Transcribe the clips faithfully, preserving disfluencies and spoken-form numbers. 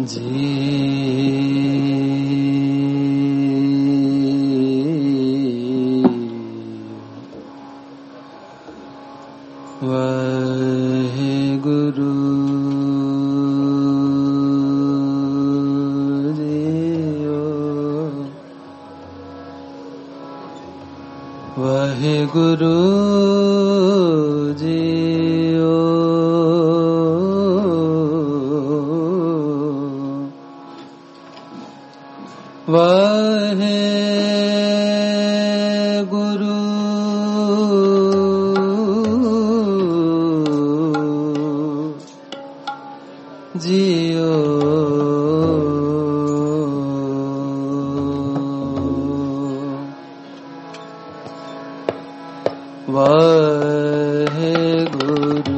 जी वाहेगुरु जियो वाहेगुरु जियो वाहे गुरु जियो वाहे गुरु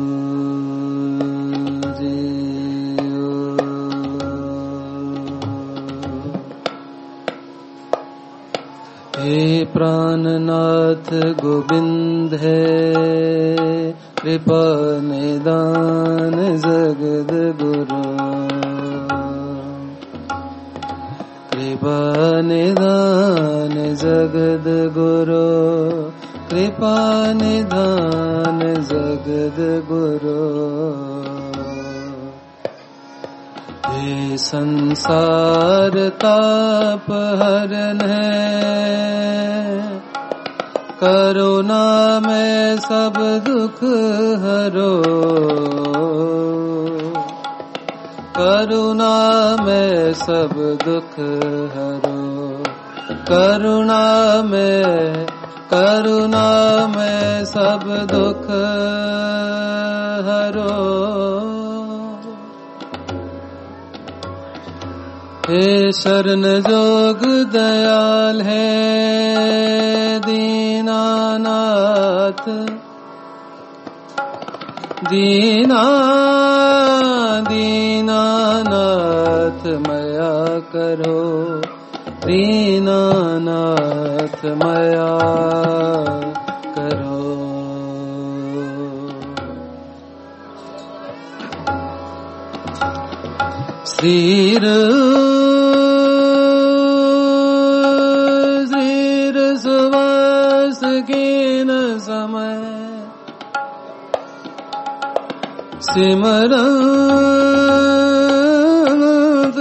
हे प्राणनाथ गोविंद है कृपा निदान जगद गुरु कृपा निदान जगद गुरु कृपा निदान जगद गुरु हे संसार ताप हरन है करुणा में सब दुख हरो करुणा में सब दुख हरो करुणा में करुणा में सब दुख हरो हे शरण जोग दयाल है दीनानाथ दीना दीनानाथ मया करो दीनानाथ मया करो श्रीर श्रीर सुवास कीन समय सिमरंत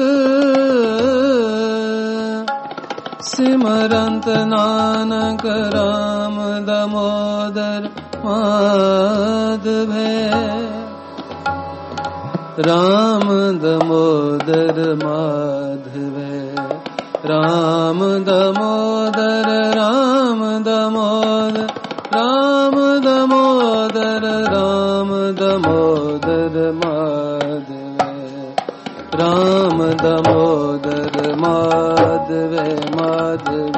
सिमरंत नानक राम दामोदर माधव राम दामोदर माधव राम दामोदर राम दामोदर राम दामोदर राम दामोदर माधव राम दामोदर माधव माधव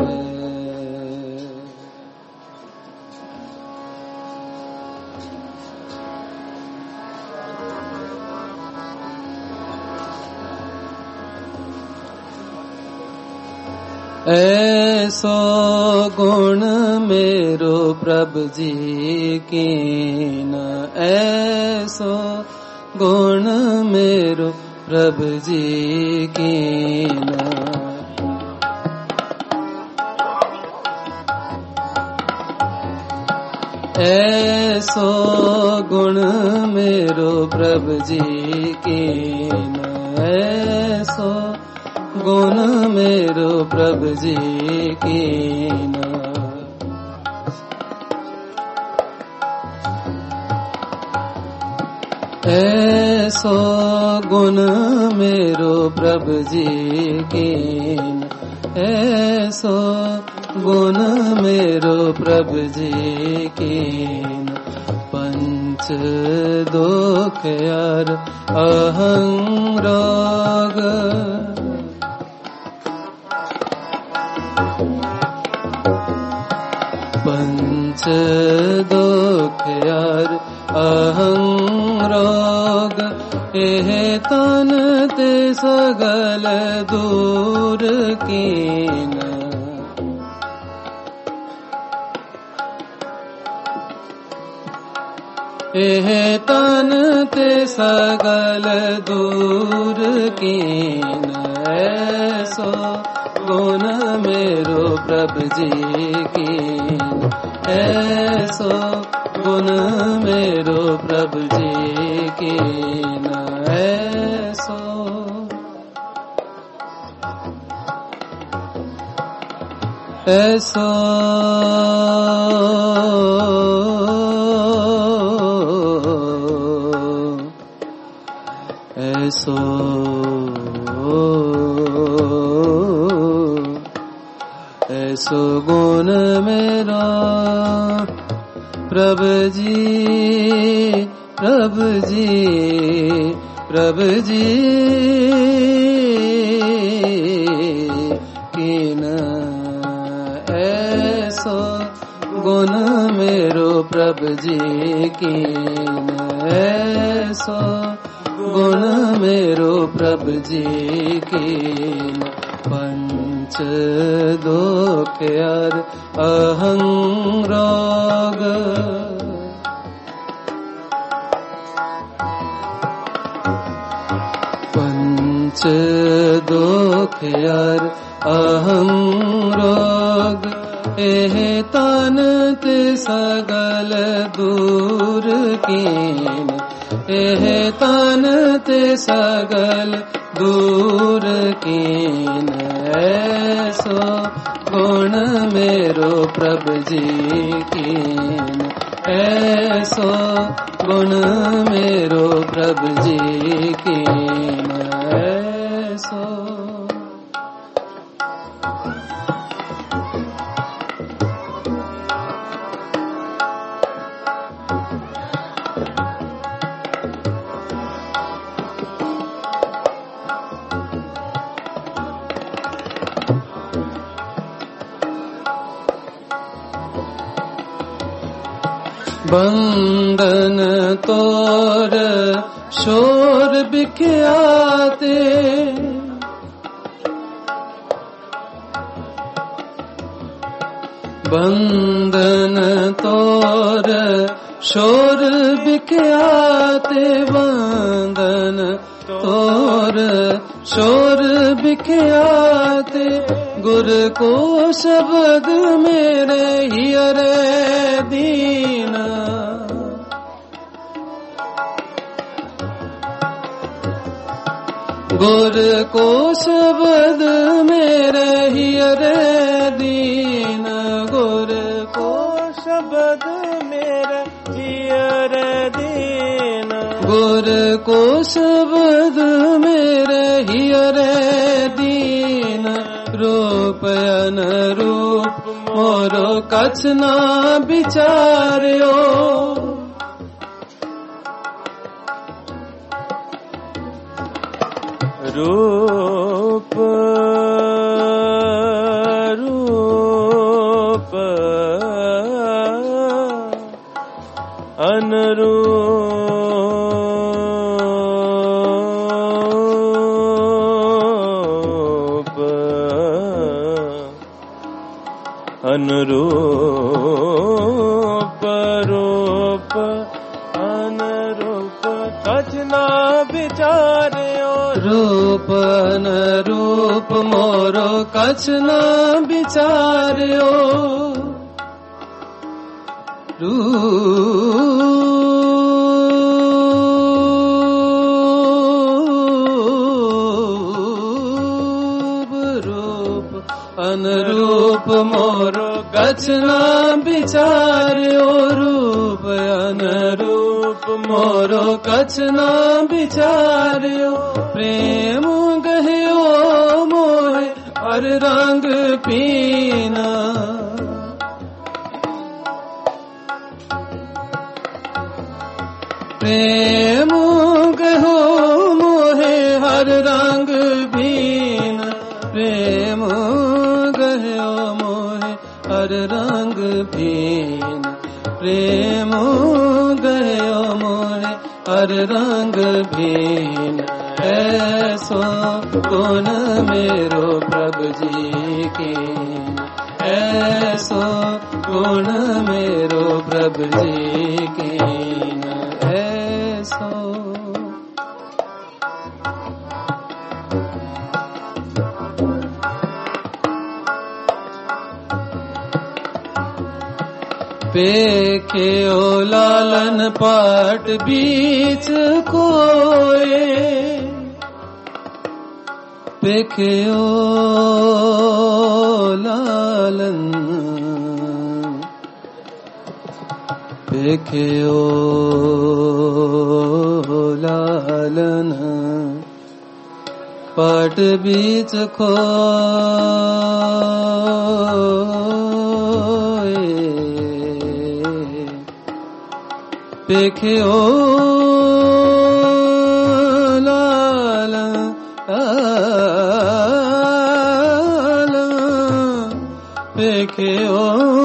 ऐसो गुण मेरो प्रभु जी कीन ऐसो गुण मेरो प्रभु जी कीन ऐसो गुण मेरो प्रभु जी कीन ऐसो गुण मेरो प्रभु जी कीन ऐसो गुण मेरो प्रभु जी कीन ऐसो गुण मेरो प्रभु जी कीन पंच दुख यार अहं रोग पंच दुख यार अहं रोग एह तन ते सगल दूर कीन एह तन ते सगल दूर कीन ऐसो गुण मेरो प्रभु जी कीन ऐसो गुण मेरो प्रभु जी कीन ऐसो ऐसो ऐसो ऐसो गुण मेरा प्रभु जी प्रभु जी प्रभु जी कीन ऐसो गुण मेरो प्रभु जी कीन ऐसो गुण मेरो प्रभु जी कीन पंच दुख अर अहं रोग पंच दुख अर अहं रोग एह तन ते सगल दूर कीन एह तन ते सगल दूर कीन ऐसो गुण मेरो प्रभु जी कीन ऐसो गुण मेरो प्रभु जी कीन ऐसो बंधन तोर शोर बिख्याते बंधन तोर शोर बिख्याते बंधन तोर शोर बिख्याते गुर को शब्द मेरे हियरे दीना गुर को शब्द मेरे हियरे दीन गुर को शब्द मेरे हियरे दीन गुर को शब्द मेरे हियरे दीन रूप अनरूप मोरो कछ ना विचार्यो रूप रूप अनरूप अनरूप रूप अनरूप कछ ना विचार्यो रूप अनरूप मोरो कछ ना विचार्यो रूप रूप अनरूप मोरो कछ ना विचार्यो रूप अनरूप मोरो कछ ना विचार्यो प्रेम गहयो मोहे हर रंग पीना प्रेम गहो मोहे हर रंग पीना प्रेम गहयो मोहे हर रंग पीना प्रेम गहयो मोहे हर रंग पीना ऐसो गुण मेरो प्रभु जी के ऐसो गुण मेरो प्रभु जी के पेखे ओ लालन पाट बीच कोए, पेखे ओ लालन, पेखे ओ लालन पाट बीच खोए, पेखे ओ लालन, पेखे ओ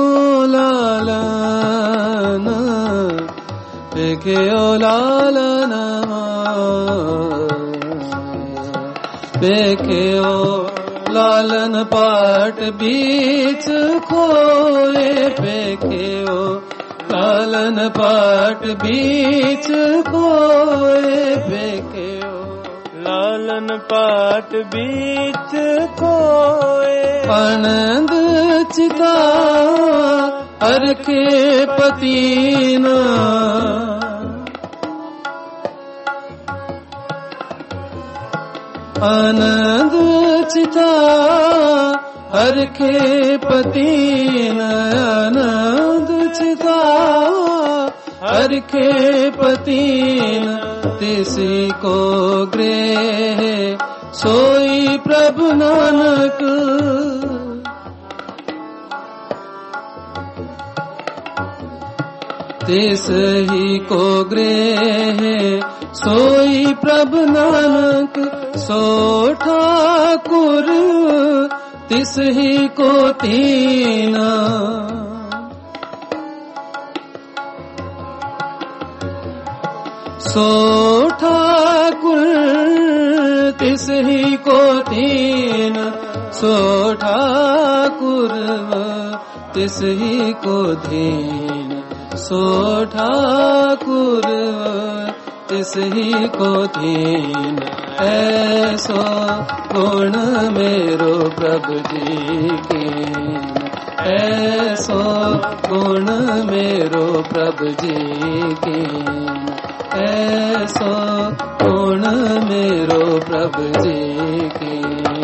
लालन, पेखे ओ लालन, पेखे ओ लालन पाट बीच खोए, पेखे ओ लालन पाट बीच खोए, पेखे ओ लालन पाट बीच खोए। आनंद चिता हर के पतीना, आनंद चिता हर के पतीन, आनंद चिता हर के पतीन, तिसी को गृह सोई प्रभु नानक, तिस ही को गृह सोई प्रभु नानक, सो ठाकुर तिस ही को तीना, सो ठाकुर तिस ही को तीन, सो ठाकुर तिस ही को धीन, सो ठाकुर तिस ही को धीन, ऐसो गुण मेरो प्रभु जी की, ऐसो गुण मेरो प्रभु जी की, ऐसो गुण मेरो प्रभु जी की,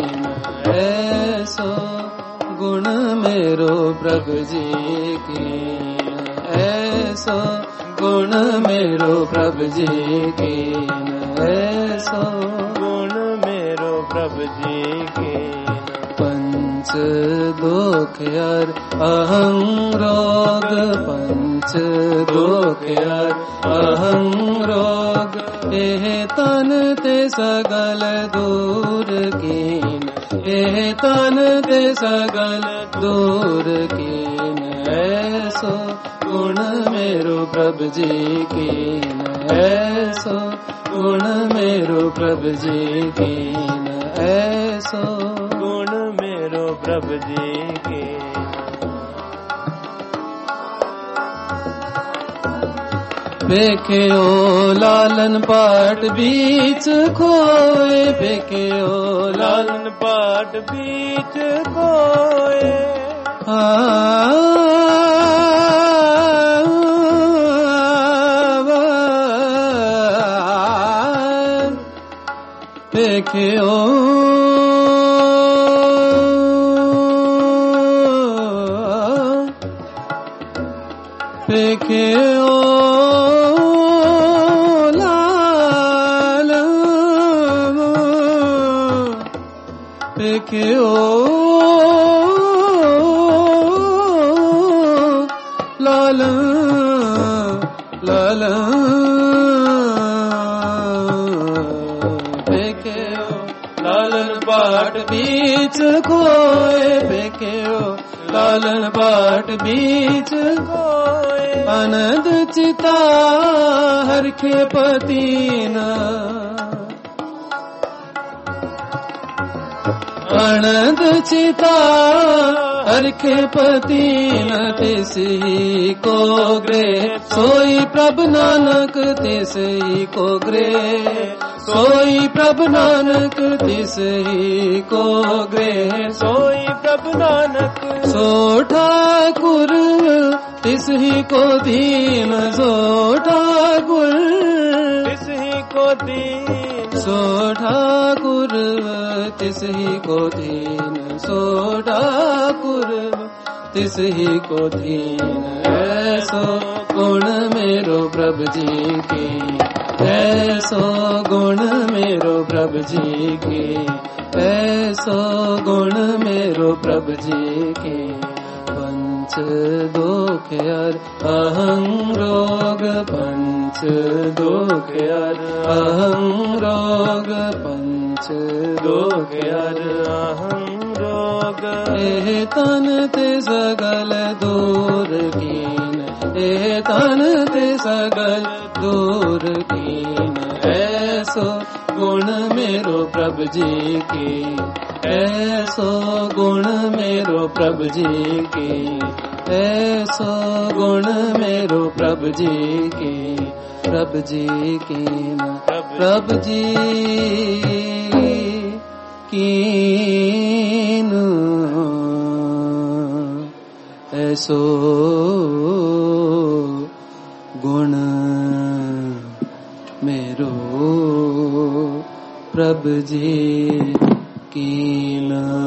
ऐसो गुण मेरो प्रभु जी की, ऐसो गुण मेरो प्रभु जी की, ऐसो गुण मेरो प्रभु जी की। पंच दुख यार अहं रोग, पंच दुख यार अहं रोग, एह तन ते सगल दूर कीन, एह तन ते सगल दूर कीन, ऐसो गुण मेरो प्रभु जी कीन, ऐसो गुण मेरो प्रभु जी कीन, ऐसो गुण मेरो प्रभु जी की। पेखे ओ लालन पाट बीच खोए, पेखे ओ लालन पाट बीच खोए। पेखे ओ पेखे ओ पेखे ओ लालन लालन, पेखे ओ लालन पाट बीच खोए, पेखे ओ लालन पाट बीच खोए, आनंद चिता हर के पतीना, आनंद चिता हर के पतीन, तिसी को गृह सोई प्रभु नानक, तिसी को गृह सोई प्रभु नानक, तिसी को गृह सोई प्रभु नानक, सो ठाकुर तिस ही को दीन सो ठाकुर, तिस ही को दीन सो ठाकुर, तिस ही को दीन सो ठाकुर, तिस ही को दीन। ऐसो गुण मेरो प्रभु जी के, ऐसो गुण मेरो प्रभु जी के, ऐसो गुण मेरो प्रभु जी के। पंच दुख हर अहं रोग, पंच दुख हर अहं रोग, पंच दुख हर अहं रोग। ए तन ते सगल दूर कीन, ए तन ते सगल दूर कीन। ऐसो गुण मेरो प्रभु जी के, ऐसो गुण मेरो प्रभु जी के, ऐसो गुण मेरो प्रभु जी के। प्रभु जी की प्रभु जी कीन ऐसो गुण मेरो प्रभु जी कीन।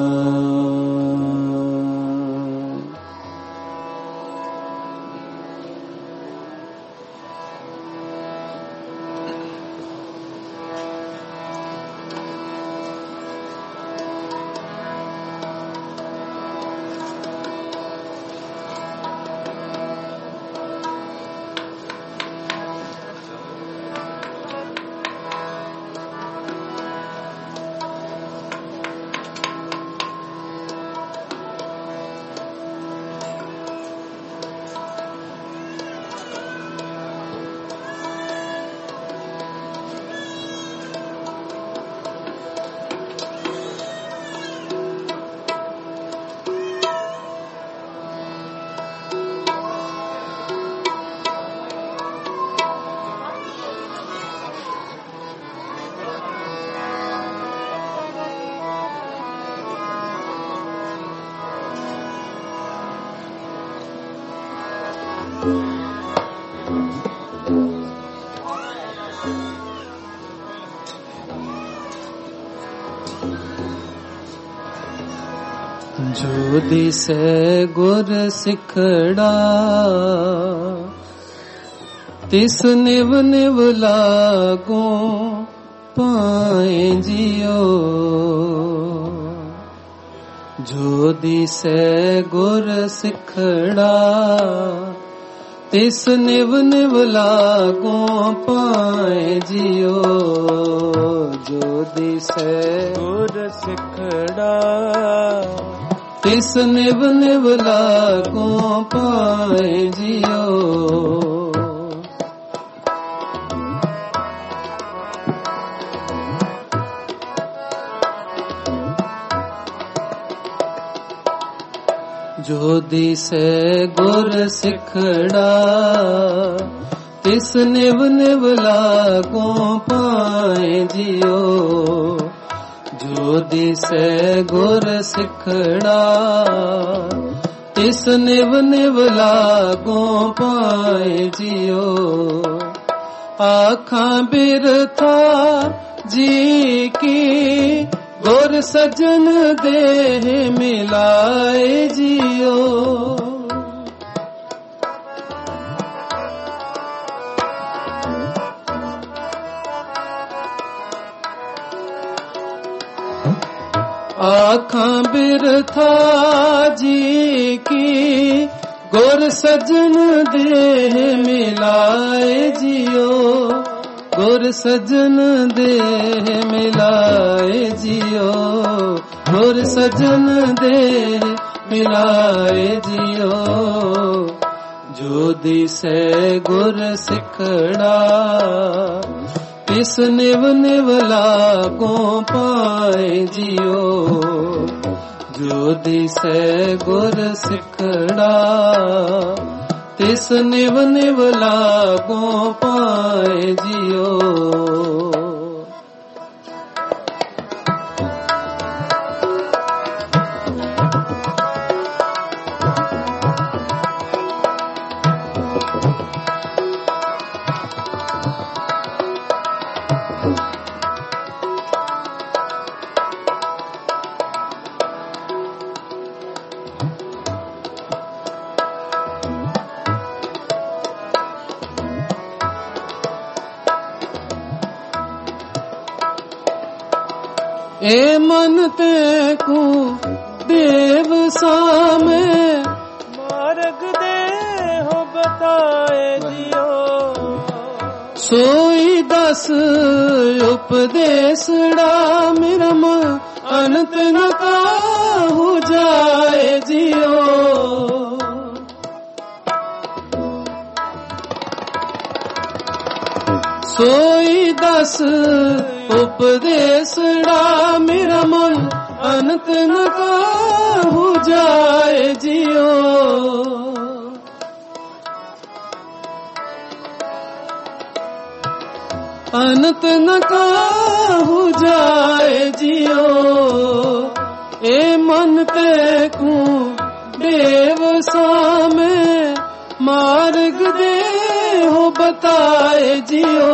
जो दिसे गुर सिखड़ा तिस निव निव लागो पाए जियो। जो दिसे गुर सिखड़ा तिस निव निव लागो पाए जियो। जो दिसे गुर सिखड़ा तिस निव निव लागो पाए जियो। जो दिसे गुर सिखड़ा तिस निव निव लागो पाए जियो। जो दिसे गुर सिखड़ा तिस निव निव लागो पाए जियो। आखां बिरथा जी की गुर सजन देह मिलाए जियो। आखां बिरथा जी की गुर सजन देह मिलाए जियो। गुर सजन देह मिलाए जियो। गुर सजन देह मिलाए जियो। जो दिसे गुर सिखड़ा तिस निव निव लागो पाए जियो। जो दिसे गुर सिखड़ा तिस निव निव लागो पाए जियो। ए मन ते को देव सामे मार्ग दे हो बताए जियो सोई दस उपदेशड़ा मेरा मन अनंत न काहू जाए जियो सोई दस उपदेशड़ा मेरा मन अनंत न काहू जाए जियो अनंत न काहू जाए जियो ए मन ते को देव सामे मार्ग दे हो बताए जियो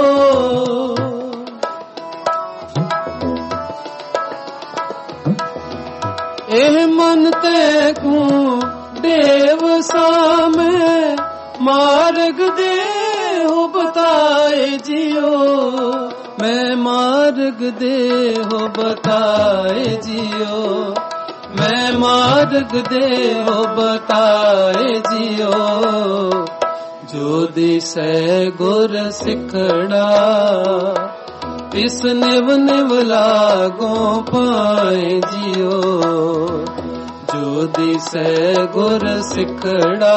ए मन ते को देव सामे मार्ग दे हो बताए जियो मैं मार्ग दे हो बताए जियो मैं मार्ग दे हो बताए जियो जो दिसै गुर सिखड़ा इस निव निव लागो पाए जियो जो दिसै गुर सिखड़ा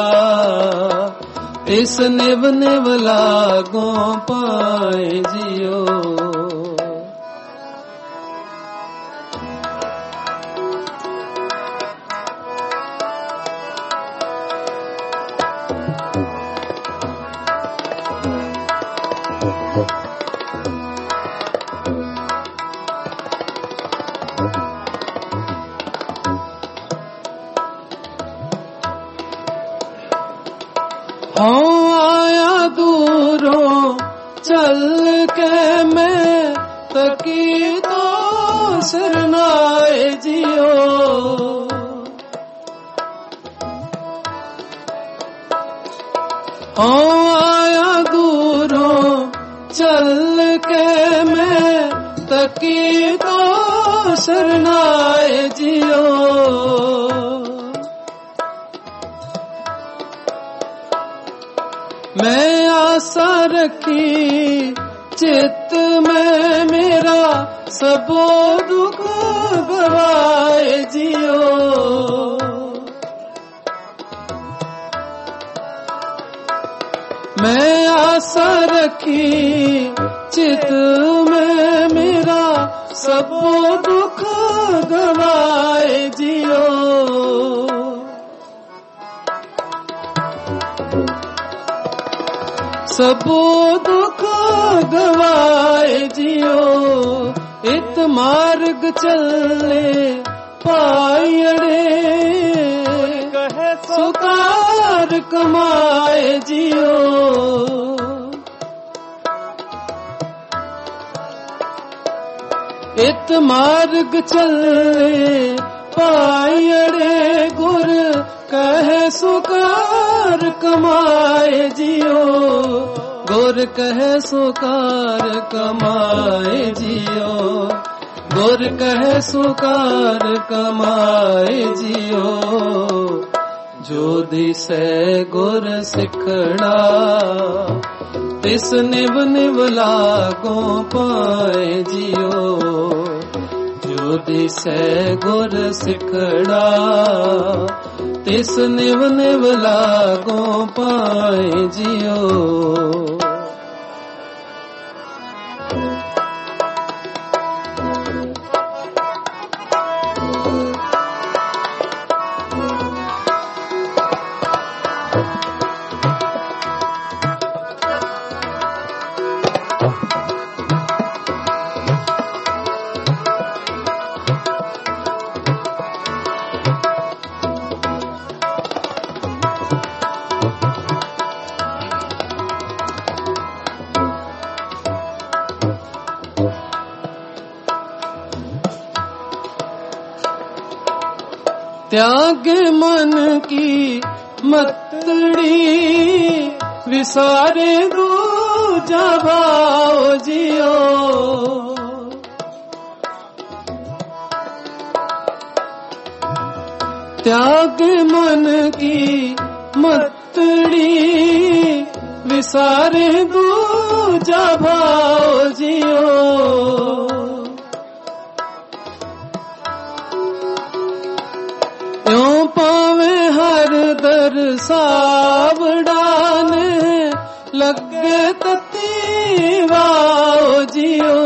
इस निव निव लागो पाए जियो हाँ आया दूरों चल के मैं तकी तो शरणाए जियो हाँ आया दूरों चल के मैं तकी तो शरणाए जियो मैं आशा रखी चित्त में मेरा सबो दुख गवाए जियो मैं आशा रखी चित्त में मेरा सबो दुख गवाए जियो सबो दुख गवाए जियो इत मार्ग चले पायड़े कहे सुकार कमाए जियो इत मार्ग चले पायड़े गुर कहे सुकार कमाए जियो गुर कहे सुकार कमाए जियो गुर कहे सुकार कमाए जियो जो दिसै गुर सिखड़ा तिस निव निव लागो पाए जियो जो दिसै गुर सिखड़ा तिस निव निव लागो पाए जियो त्याग मन की मतड़ी विसारे दूजा भाव जियो त्याग मन की मतड़ी विसारे दूजा भाव जियो। त्यों पावे हर दर सावड़ान लगे तती वाओ जियो।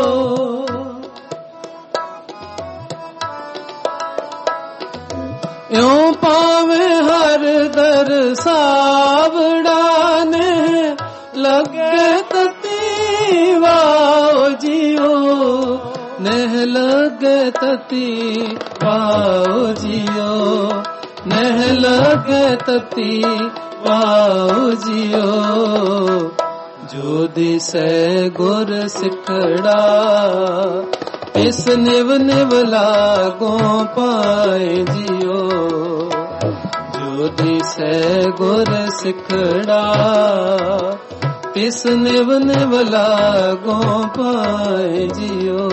त्यों पावे हर दर सावड़ान लगे तती वाओ जियो। नह लगे तती वाओ जियो। नह लगे तती वाओ जियो। जो दिसे गुर सिखड़ा इस निव निव लागो पाए जियो। जो दिसे गुर सिखड़ा इस निव निव लागो पाए जियो।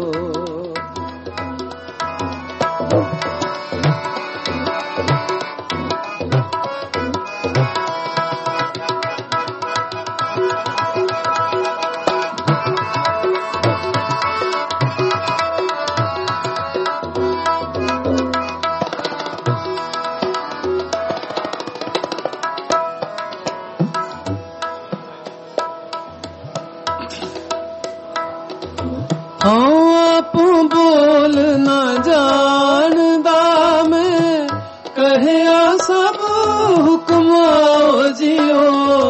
आप बोल न जानदा मैं कहया सब हुक्म जियो।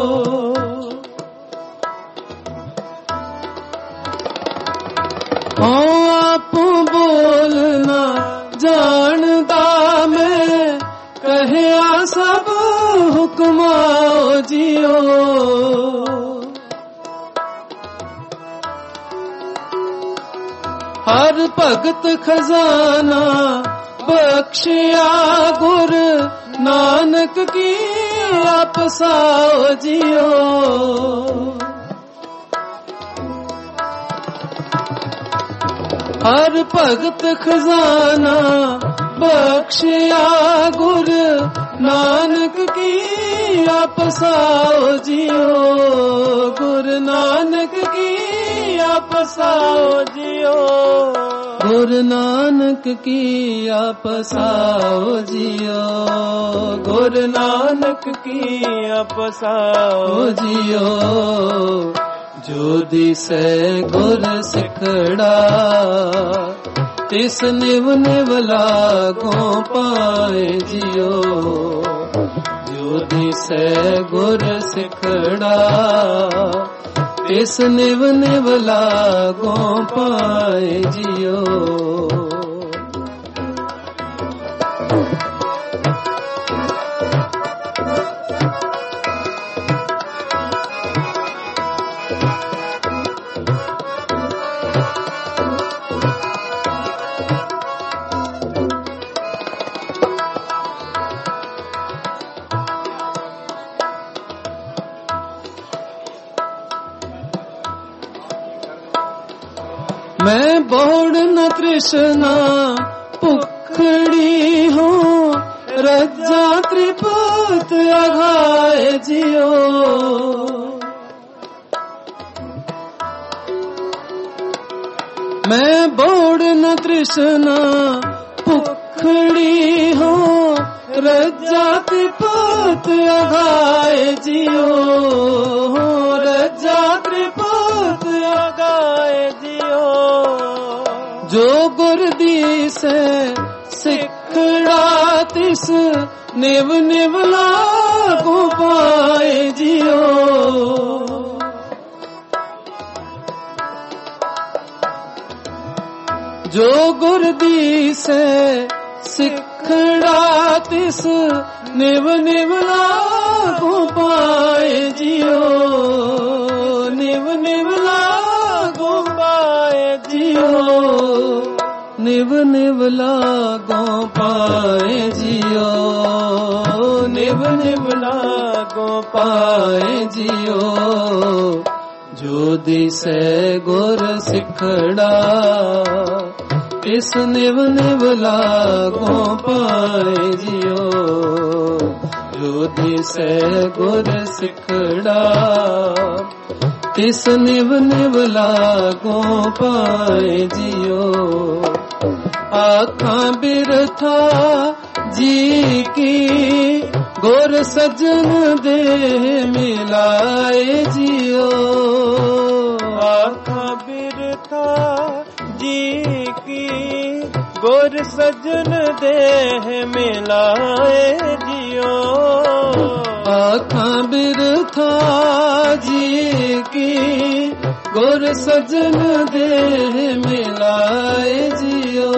आप बोल न जानदा मैं कहया सब हुक्म जियो। हर भगत खजाना बख्शिया गुर नानक की आपसाओ जियो। हर भगत खजाना बख्शिया गुर नानक की आपसाओ जियो। गुर नानक की आपसाओ जियो। गुर नानक की आपसाओ जियो। गुर नानक की आपसाओ जियो। जो दिसे गुर सिखड़ा तिस निव निव लागो पाए जियो। जो दिसे गुर सिखड़ा इस निव निव लागो पाए जियो। मैं बोड़ न तृष्णा भुखड़ी हूँ रज्जा त्रिपुत अघाए जियो। मैं बोड़ न तृष्णा भुखड़ी हूँ रज्जा त्रिपुत अघाए जियो। रज्जा त्रिपुत अघाए जियो। जो गुरदी से सिखड़ा तिस निव निव लागो पाए जियो। जो गुरदी से सिखड़ा तिस निव निव लागो पाए जियो। निव निव लागो पाए जियो। निव निव लागो पाए जियो। निव निव लागो पाए जियो। जो दिसे गुर सिखड़ा तिस निव निव लागो पाए जियो जो दिसै गुर सिखड़ा तिस निव निव लागो पाए जियो आँखां बिरथा जी की गुर सजन दे मिलाए जियो आँखां बिरथा जी की गुर सजन देह मिलाए जियो आँखां बिरथा जी की गुर सजन देह मिलाए जियो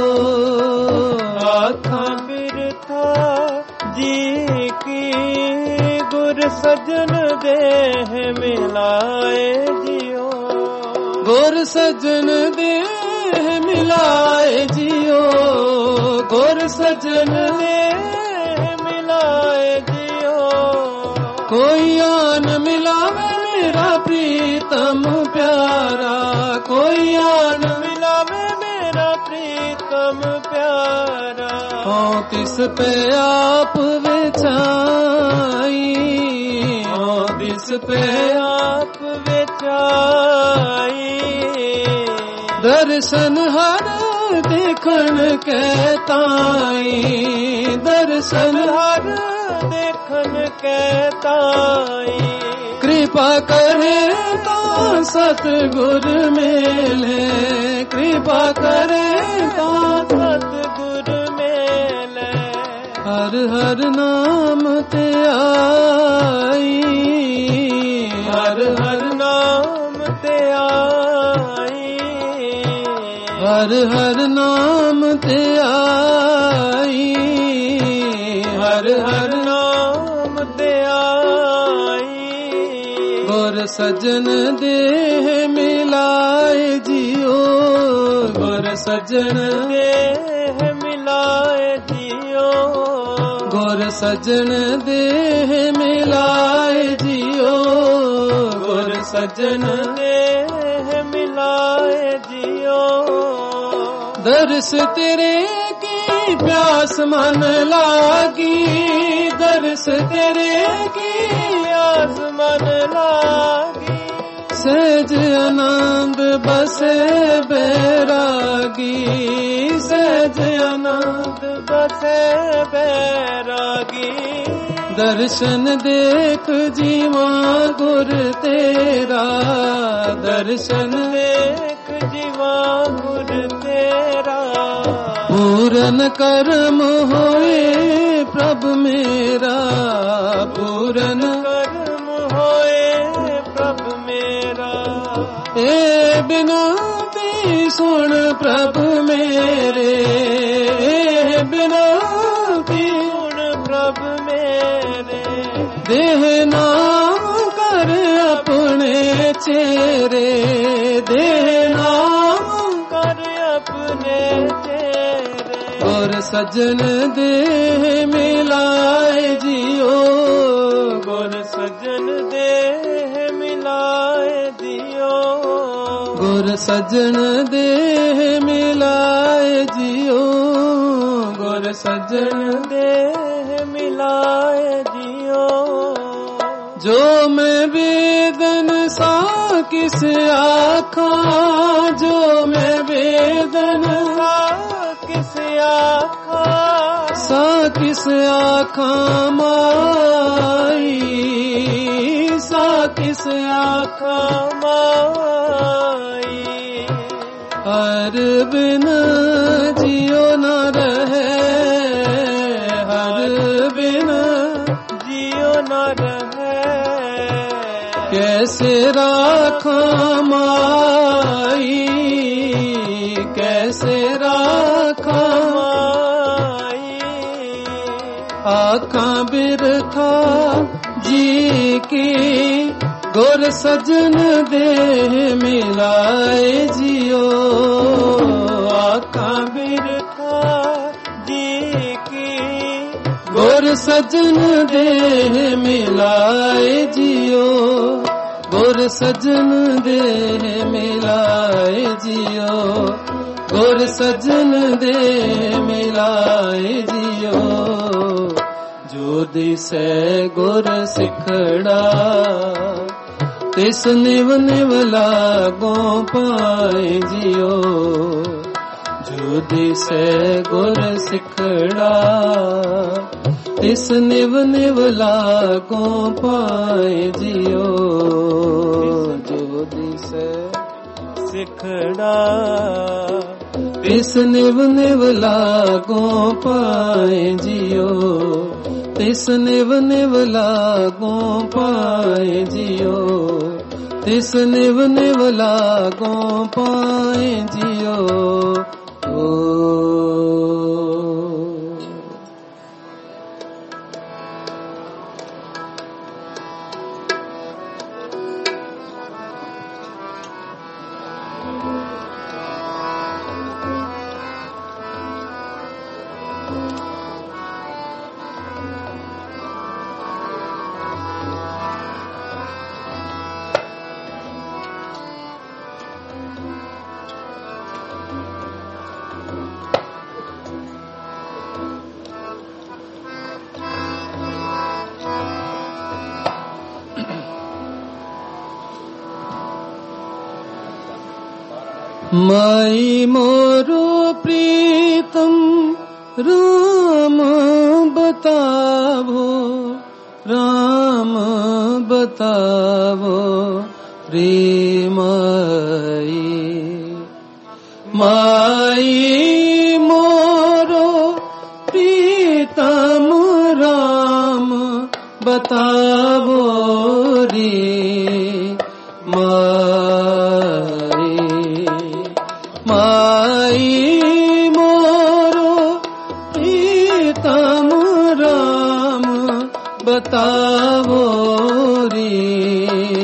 आँखां बिरथा जी की गुर सजन देह मिलाए जियो गुर सजन देह मिलाए जियो गुर सजन देह मिलाए जियो कोई आन मिलावे मेरा प्रीतम प्यारा कोई आन मिलावे मेरा प्रीतम प्यारा हो तिस पे आप विछाई हो तिस पे आप विछाई दर्शन हर देखन के ताई दर्शन हर देखन के ताई कृपा करे तो सतगुर मेले कृपा करे तो सतगुर मेले हर हर नाम ते आई हर हर नाम ते आई हर हर नाम ते आई हर हर नाम ते आई गुर सजन देह मिलाए जियो गुर सजन देह मिलाए जियो गुर सजन देह मिलाए जियो गुर सजन देह मिलाए जियो दर्श तेरे की प्यास मन लागी दर्श तेरे की प्यास मन लागी सहज आनंद बसे बैरागी सहज आनंद बसे बैरागी दर्शन देख जीवा गुर तेरा दर्शन देख जीवा गुर तेरा पूरन कर्म होए प्रभु मेरा पूरन कर्म होए प्रभु मेरा ए बिनती सुन प्रभु मेरे ए बिनती सुन प्रभु मेरे देह नाम कर अपने चेहरे देह नाम कर अपने चेहरे गुर सजन देह मिलाए जियो गुर सजन देह मिलाए जियो गुर सजन देह मिलाए जियो गुर सजन देह मिलाए जियो जो मैं वेदन सा किस आखा जो मैं वेदन सा किस आखा सा किस आखा माई सा किस आखा माई हर बिन जियो न रहे हर बिन जियो न रहे कैसे राखा माई कैसे राखा माई आँखां बिरथा जी की गुर सजन देह मिलाए जियो आँखां बिरथा जी की गुर सजन देह मिलाए जियो गुर सजन देह मिलाए जियो गुर सजन दे मिलाए जियो जो दिसै गुर सिखड़ा तिस निव निव लागो पाए जियो जो दिसै गुर सिखड़ा तिस निव निव लागो पाए जियो जो दिसै सिखड़ा तिस निव निव लागो पाए जियो तिस निव निव लागो पाए जियो तिस निव निव लागो पाए जियो ओ माई मोरो प्रीतम राम बतावो राम बतावो प्रेम माई मोरो प्रीतम राम बतावो रे माई मोरो प्रीतम राम बतावो रे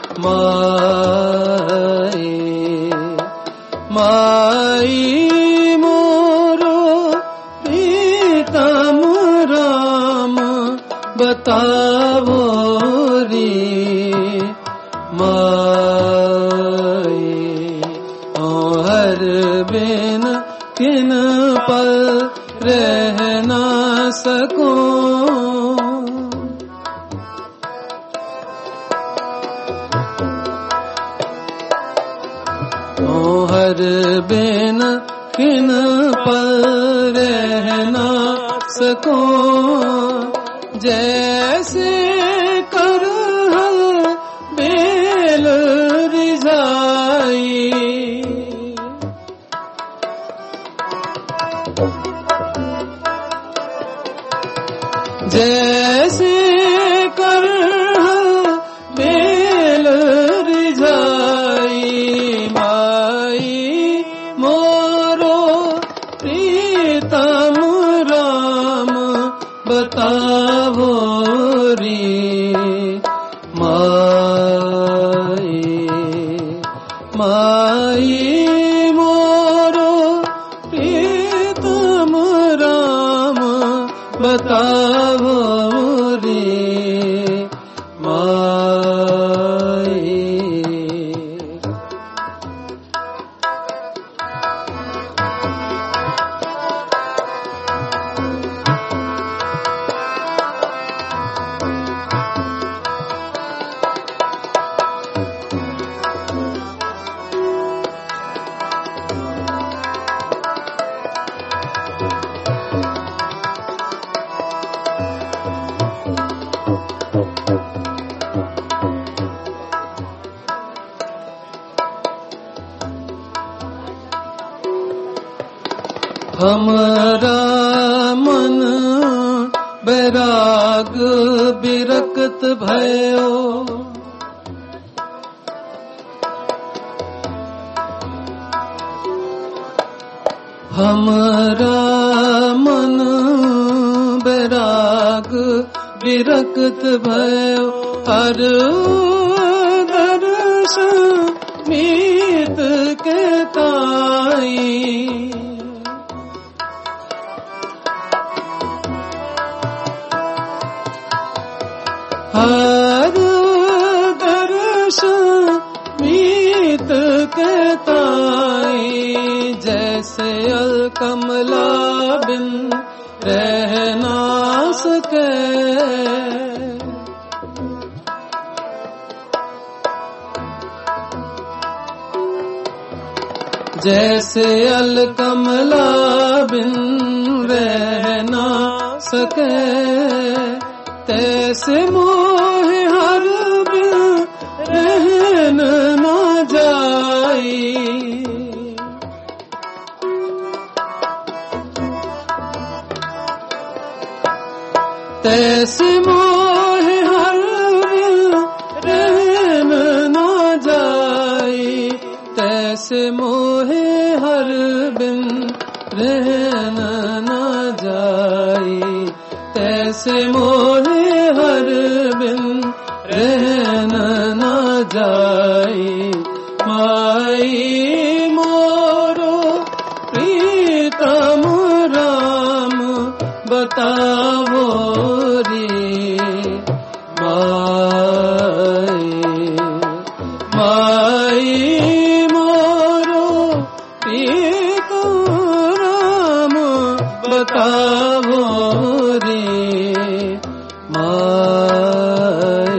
माई माई मोरो प्रीतम राम बतावो रे माई हर बिन किन पल रह ना सको हर बिन किन पल रह ना सको जैसे कर बेल रिझाई जैसे कर बेल रिझाई माई मोरो प्रीतम राम बतावो रे माई माई मोरो प्रीतम राम बतावो रे माई हमारा मन बैराग बिरकत भयो हमारा मन बैराग बिरकत भयो हर दर्शन मीत के ताई हर दर्शन मीत के ताई जैसे जैसे अलकमला बिन रह ना सके, जैसे अलकमला बिन रह ना सके, तैसे मोह हर बिन रहन ना जाई। तैसे मोह हर बिन रहन ना जाई, तैसे मोह हर बिन रहन ना जाई, तैसे मोह हर बिन रहन ना जाई। माई मोरो प्रीतम राम बतावो रे, माई माई मोरो प्रीतम राम बतावो रे, माई।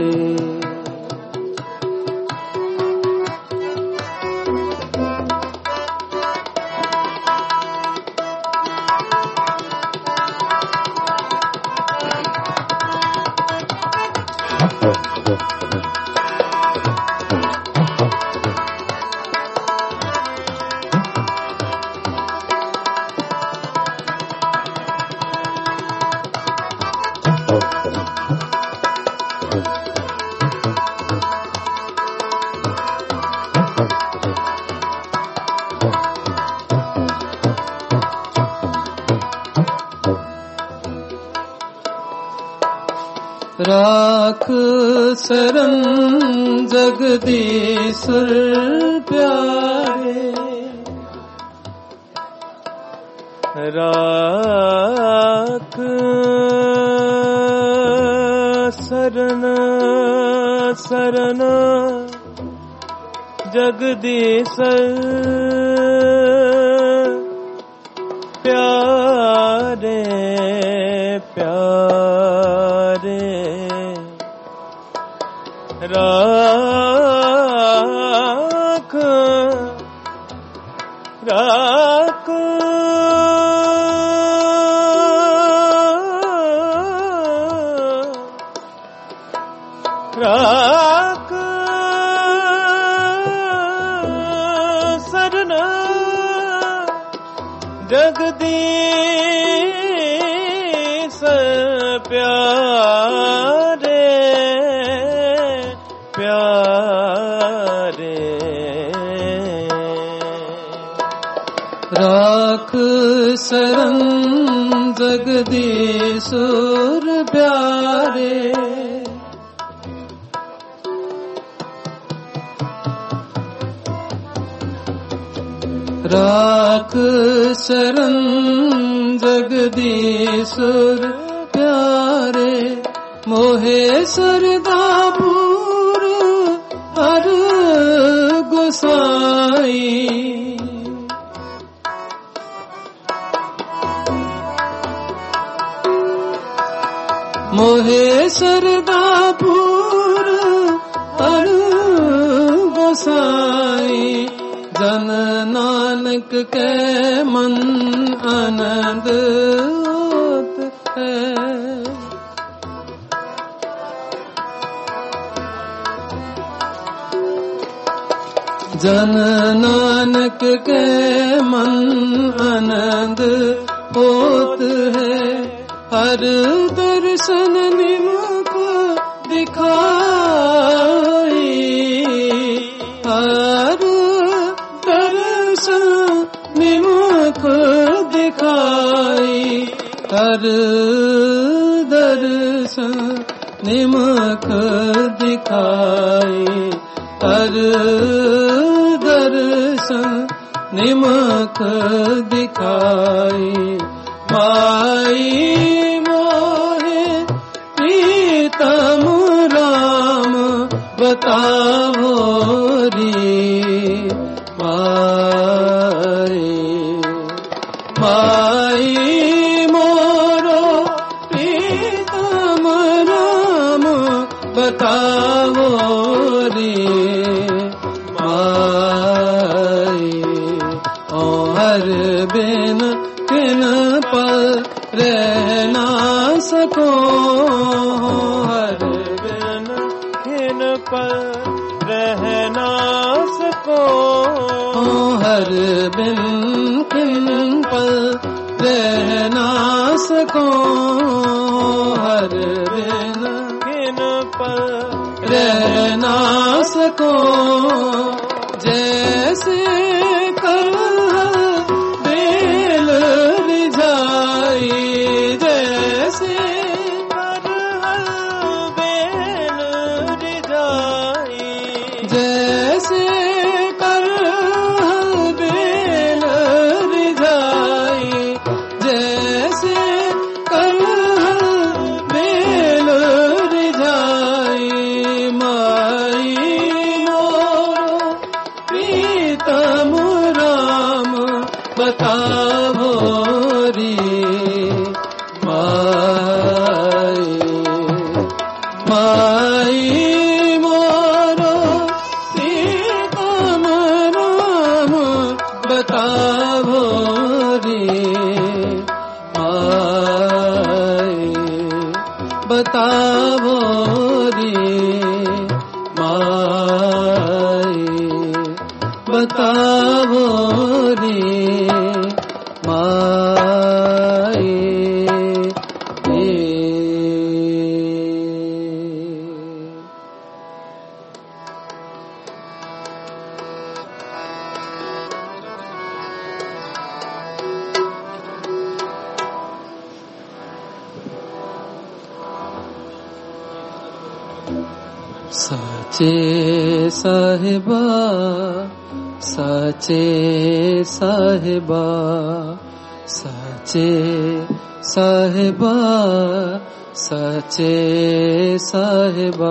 राख शरण जगदीश्वर प्यारे, राख शरण शरण जगदीश्वर प्यारे प्यारे, राख राख राख शरण जगदीश प्यारे प्यारे, राख शरण जगदीश्वर प्यारे, राख शरण जगदीश्वर प्यारे, मोहे सरदापुर हर गोसाई, मोहे सरदापुर हर गोसाई, जन नानक के मन आनंद होत है, जन नानक के मन आनंद होत है, हर दर्शन निमक दिखाई, हर दर्शन निमक दिखाई, हर दर्शन निमक दिखाई, हर दर्शन निमक दिखाई। माई मोहे प्रीतम राम बतावो रे, माई बिन किन पल रह ना सको, हर बिन किन पल रह ना सको, हर बिन किन पल रह ना सको, हर बिन किन पल रह ना सको। जैसे करहल बेल रिझाई, जैसे करहल बेल रिझाई, जैसे करहल बेल रिझाई, जैसे करहल बेल रिझाई, माई मोरो प्रीतम राम बतावो री, माई माई मोरो प्रीतम राम बतावो री, माई बतावो री, माई बतावो रे, माई रे। सचे साहिबा, सचे साहिबा, सचे साहिबा, सचे साहिबा।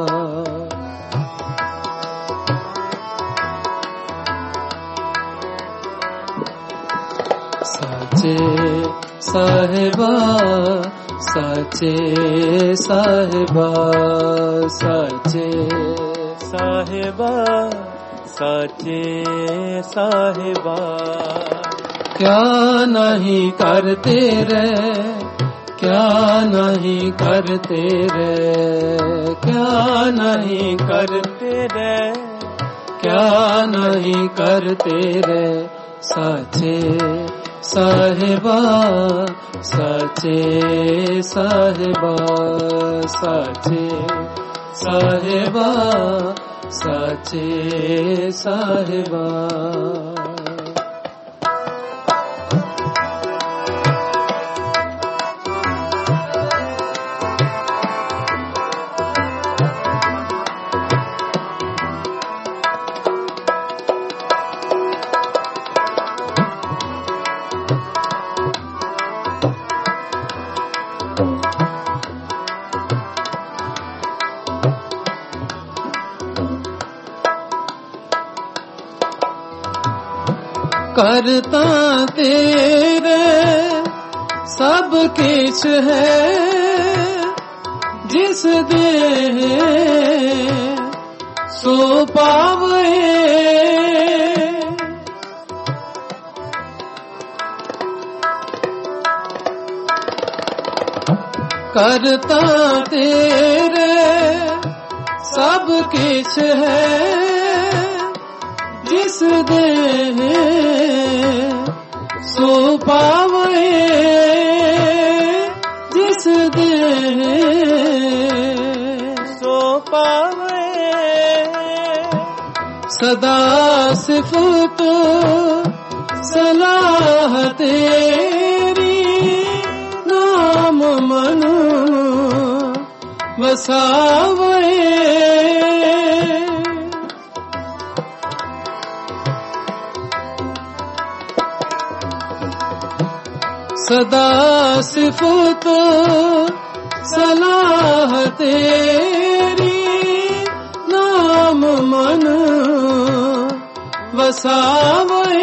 सचे साहिबा, सचे साहिबा, सचे साहिबा, सचे साहिबा। क्या नहीं करते रे, क्या नहीं करते रे, क्या नहीं करते रे, क्या नहीं करते रे, सचे साहिबा, सचे साहिबा, सचे साहिबा, सचे साहिबा। करता तेरे सब किछ है, जिस दे सो पावे, करता तेरे सब किछ है, जिस दे सो पावे, जिस दे सो पावे। सदा सिफत सलाह तेरी, नाम मन वसावे, सदा सिफत सलाह तेरी, नाम मन वसावे,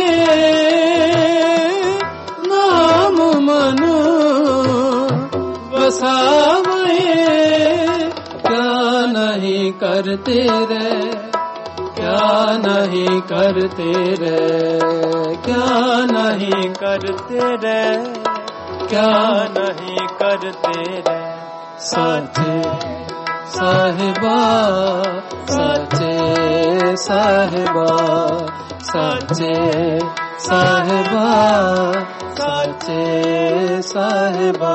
नाम मन वसावे। क्या नहीं करते रे, क्या नहीं करते रे, क्या नहीं करते रे, क्या नहीं करते रे। साचे साहिबा, साचे साहिबा, साचे साहिबा, साचे साहिबा।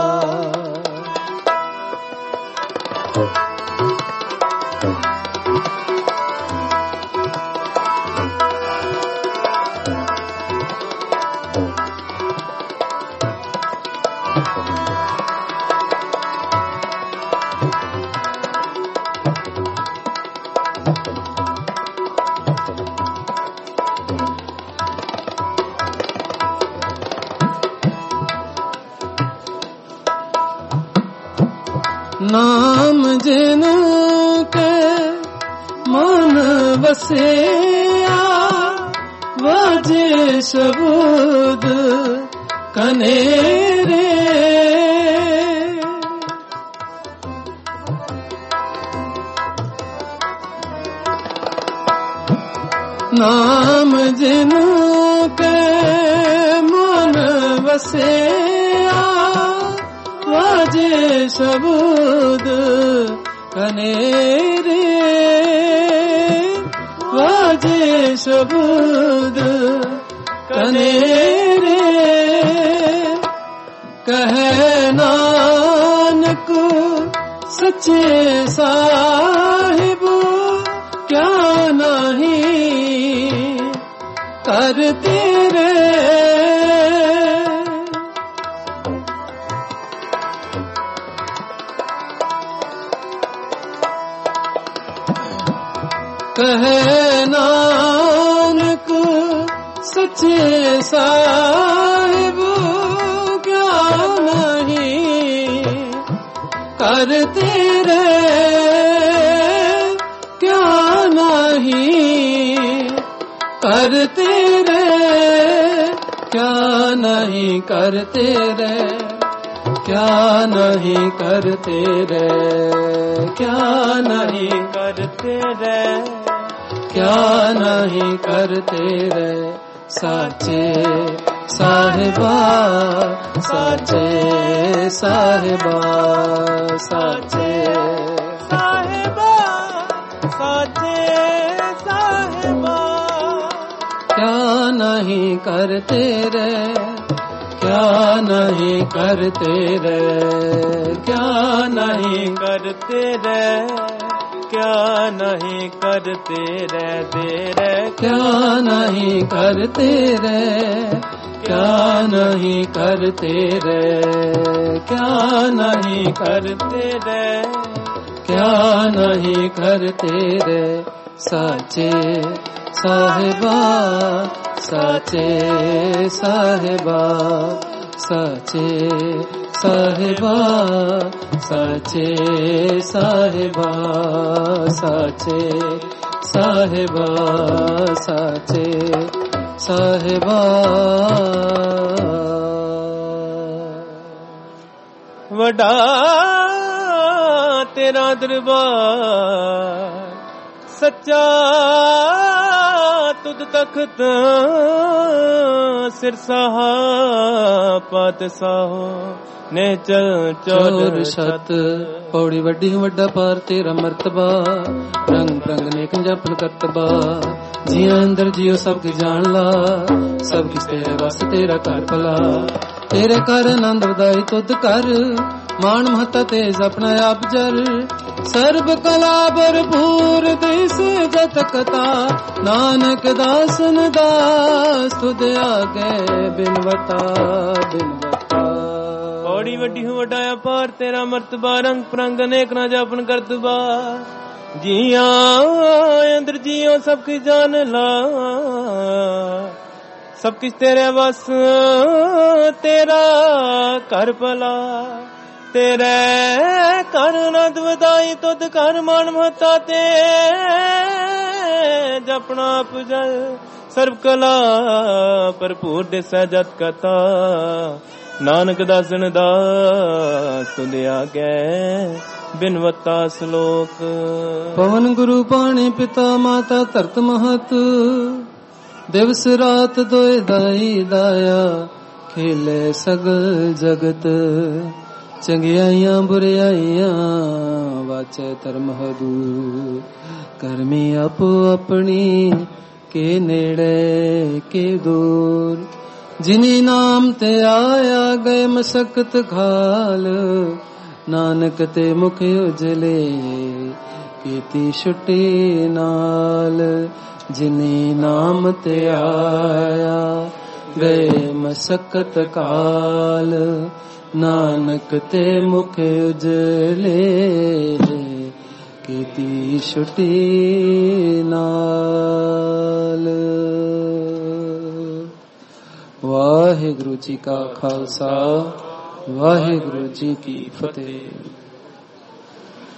नाम जिन के मन बसिया, वाजे शब्द कनेरे। नाम जिन के मन बसिया, वाजे शब्द कनेरे, वाजे शब्द कनेरे। कहे नानक सच्चे साहिब, क्या नहीं करते रे। कहे नानक सच्चे साहिब, क्या नहीं करते रे, क्या नहीं करते रे, क्या नहीं करते रे, क्या नहीं करते रे, क्या नहीं करते रे, क्या नहीं करते रे। साचे साहिबा, साचे साहिबा, साचे साहिबा, साचे साहिबा। क्या नहीं करते रे, क्या नहीं करते रे, क्या नहीं करते रे, क्या नहीं करते रे दे रे। क्या नहीं करते रे, क्या नहीं करते रे, क्या नहीं करते रे, क्या नहीं करते रे। साचे साहिबा, साचे साहिबा, साचे साहिबा, साचे साहिबा, साचे साहिबा, साचे साहिबा। वडा तेरा दरबार सच्चा, तुद तख्त सिरसाहा पातशाहो ने चल चौर सत। पौड़ी वड्डी वड्डा पार तेरा मर्तबा, रंग रंग नेक जपन करतबा। जिया अंदर जियो सब की जान ला, सब किस तेरे बस तेरा कर भला। तेरे कर आनंद वदाई तुद कर, मान महता तेज अपना आप जर। सर्ब कला भरपूर दिस जत कथा, नानक दासन दास तुद आगे बिनवता बिनवता। पौड़ी वड्डी हूँ वड्डाया पार तेरा मर्तबा, रंग प्रंग अनेक ना जापन करतबा। जिया अंदर जियो सब की जान ला, सब किस तेरे बस तेरा कर भला। तेरे कर नंद वदाई तुद कर मान महता ते जपना पुजल। सर्व कला भरपूर दिसै जत कथा, नानक दासन दास तुद आगे ਬਿਨਵਤਾ ਸ਼ਲੋਕ। ਪਵਨ ਗੁਰੂ ਪਾਣੀ ਪਿਤਾ ਮਾਤਾ ਧਰਤ ਮਹਤ, ਦਿਵਸ ਰਾਤ ਦੋਇ ਦਾਈ ਦਾਇਆ, ਖੇਲੇ ਸਗਲ ਜਗਤ। ਚੰਗਿਆਈਆਂ ਬੁਰਿਆਈਆਂ ਵਾਚੈ ਧਰਮ ਹਦੂ, ਕਰਮੀ ਆਪੋ ਆਪਣੀ ਕੇ ਨੇੜੇ ਕੇ ਦੂਰ। ਜਿਨੀ ਨਾਮ ਤੇ ਆਇਆ ਗਏ ਮਸਕਤ ਖਾਲ, ਨਾਨਕ ਤੇ ਮੁਖ ਉਜਲੇ ਕੀਤੀ ਛੁੱਟੀ ਨਾਲ। ਜਿਨੀ ਨਾਮ ਤੇ ਆਇਆ ਗਏ ਮਸਕਤ ਕਾਲ, ਨਾਨਕ ਤੇ ਮੁਖ ਉਜਲੇ ਕੀਤੀ ਛੁੱਟੀ ਨਾਲ। ਵਾਹਿਗੁਰੂ ਜੀ ਕਾ ਖਾਲਸਾ, ਵਾਹਿਗੁਰੂ ਜੀ ਕੀ ਫਤਿਹ।